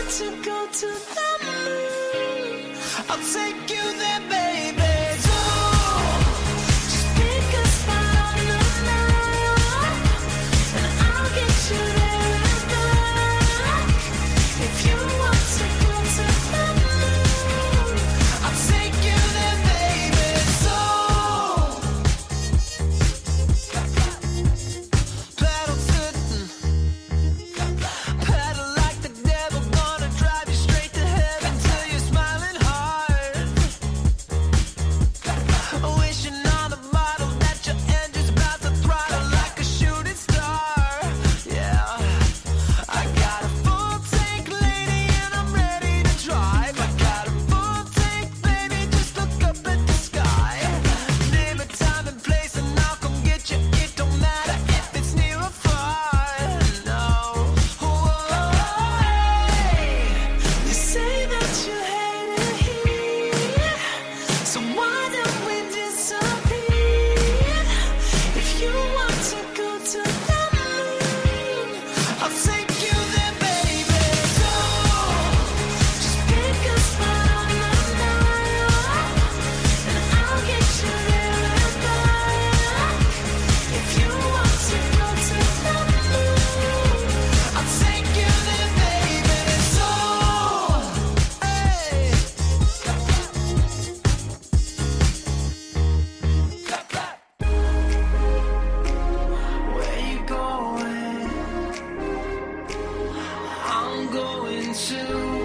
to go to the moon, I'll take you there, baby. So just pick a spot on the map, and I'll get you there and back. If you want to go to the moon, I'll take you there, baby. So pedal to pedal like the devil, gonna drive you straight to heaven till you're smiling hard. Wishing on a model that your engine's about to throttle like a shooting star. Yeah, I got a full tank, lady, and I'm ready to drive. I got a full tank, baby, just look up at the sky. Name a time and place and I'll come get you. It don't matter if it's near or far. No. Whoa, hey. You say that you hate it here, so why don't we disappear? If you want to go to the moon, I'll take you there, baby. So just pick a spot on the map, and I'll get you there and back. If you want to go to the moon, I'll take you there, baby. So, hey. Where you going? I'm going to